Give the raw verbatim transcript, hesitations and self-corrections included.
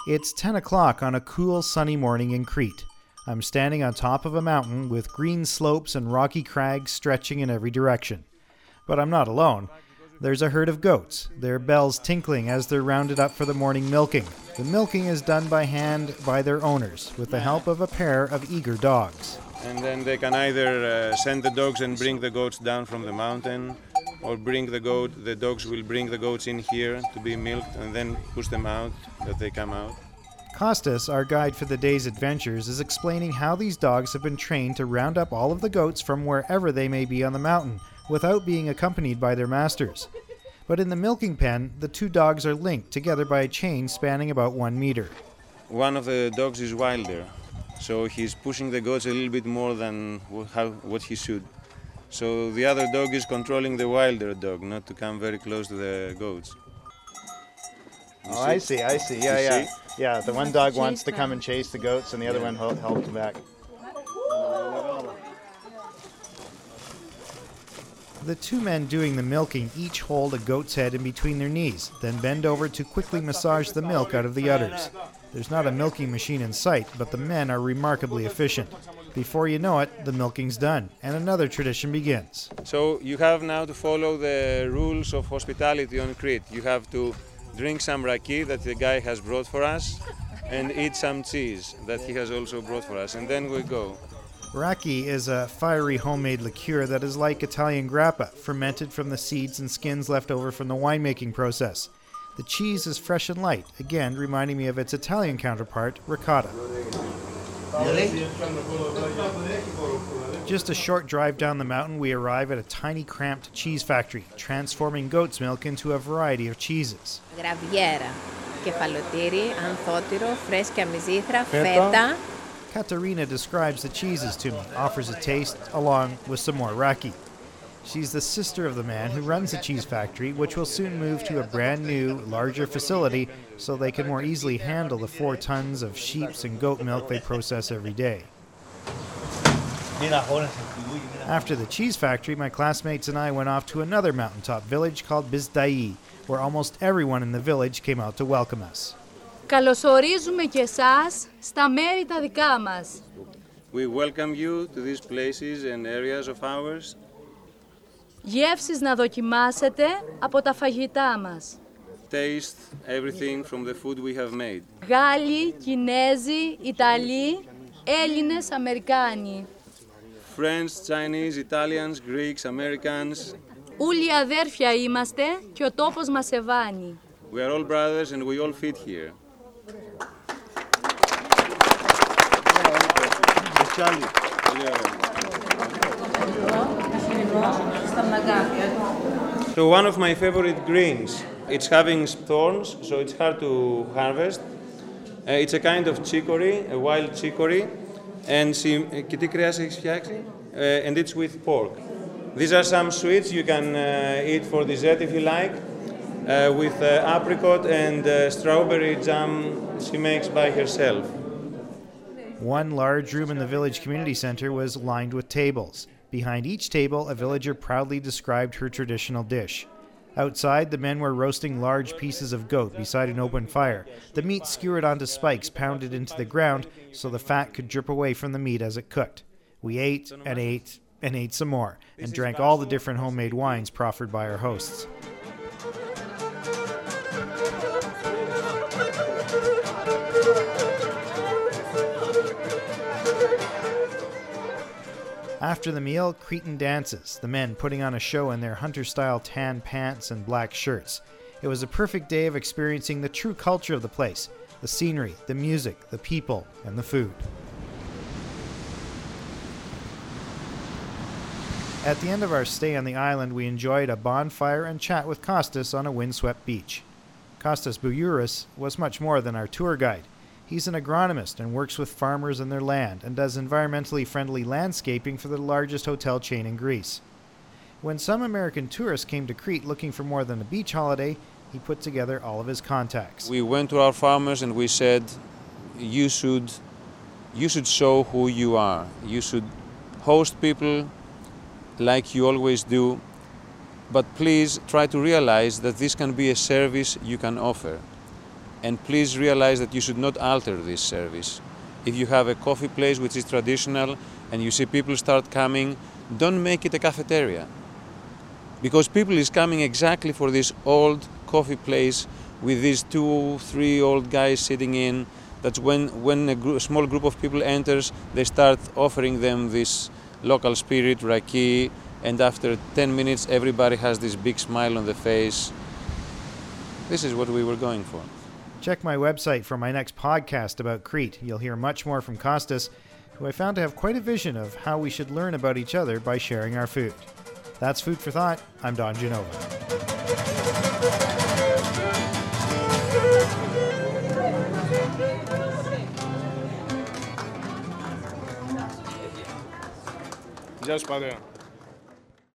It's ten o'clock on a cool, sunny morning in Crete. I'm standing on top of a mountain with green slopes and rocky crags stretching in every direction. But I'm not alone. There's a herd of goats, their bells tinkling as they're rounded up for the morning milking. The milking is done by hand by their owners, with the help of a pair of eager dogs. And then they can either uh, send the dogs and bring the goats down from the mountain, or bring the goat, the dogs will bring the goats in here to be milked and then push them out, that they come out. Costas, our guide for the day's adventures, is explaining how these dogs have been trained to round up all of the goats from wherever they may be on the mountain, without being accompanied by their masters. But in the milking pen, the two dogs are linked together by a chain spanning about one meter. One of the dogs is wilder, so he's pushing the goats a little bit more than how, what he should. So the other dog is controlling the wilder dog, not to come very close to the goats. You oh, see? I see, I see. Yeah, you yeah. See? Yeah, the one dog wants to come and chase the goats, and the other yeah. one helps help them back. The two men doing the milking each hold a goat's head in between their knees, then bend over to quickly massage the milk out of the udders. There's not a milking machine in sight, but the men are remarkably efficient. Before you know it, the milking's done, and another tradition begins. So you have now to follow the rules of hospitality on Crete. You have to drink some raki that the guy has brought for us, and eat some cheese that he has also brought for us, and then we go. Raki is a fiery homemade liqueur that is like Italian grappa, fermented from the seeds and skins left over from the winemaking process. The cheese is fresh and light, again reminding me of its Italian counterpart, ricotta. Just a short drive down the mountain, we arrive at a tiny cramped cheese factory, transforming goat's milk into a variety of cheeses. Graviera, kefalotiri, anthotiro, fresca misitra, feta. Katerina describes the cheeses to me, offers a taste, along with some more raki. She's the sister of the man who runs the cheese factory, which will soon move to a brand new, larger facility so they can more easily handle the four tons of sheep's and goat milk they process every day. After the cheese factory, my classmates and I went off to another mountaintop village called Bizdai, where almost everyone in the village came out to welcome us. Καλωσορίζουμε και εσάς στα μέρη τα δικά μας. We welcome you to these places and areas of ours. Γεύσεις να δοκιμάσετε από τα φαγητά μας. Taste everything from the food we have made. Γάλλοι, Κινέζοι, Ιταλοί, Έλληνες, Αμερικάνοι. French, Chinese, Italians, Greeks, Americans. Όλοι αδέρφια είμαστε και ο τόπος μας σεβάνει. We are all brothers and we all fit here. So one of my favorite greens, it's having thorns, so it's hard to harvest. Uh, it's a kind of chicory, a wild chicory, and uh, and it's with pork. These are some sweets you can uh, eat for dessert if you like, uh, with uh, apricot and uh, strawberry jam she makes by herself. One large room in the village community center was lined with tables. Behind each table, a villager proudly described her traditional dish. Outside, the men were roasting large pieces of goat beside an open fire, the meat skewered onto spikes pounded into the ground so the fat could drip away from the meat as it cooked. We ate and ate and ate some more, and drank all the different homemade wines proffered by our hosts. After the meal, Cretan dances, the men putting on a show in their hunter-style tan pants and black shirts. It was a perfect day of experiencing the true culture of the place, the scenery, the music, the people, and the food. At the end of our stay on the island, we enjoyed a bonfire and chat with Costas on a windswept beach. Costas Boulouris was much more than our tour guide. He's an agronomist and works with farmers and their land and does environmentally friendly landscaping for the largest hotel chain in Greece. When some American tourists came to Crete looking for more than a beach holiday, he put together all of his contacts. We went to our farmers and we said, you should, you should show who you are. You should host people like you always do, but please try to realize that this can be a service you can offer. And please realize that you should not alter this service. If you have a coffee place which is traditional and you see people start coming, don't make it a cafeteria. Because people is coming exactly for this old coffee place with these two, three old guys sitting in. That's when, when a, group, a small group of people enters, they start offering them this local spirit, raki, and after ten minutes everybody has this big smile on the face. This is what we were going for. Check my website for my next podcast about Crete. You'll hear much more from Kostas, who I found to have quite a vision of how we should learn about each other by sharing our food. That's Food for Thought. I'm Don Genova. Γεια σου, πατέρα.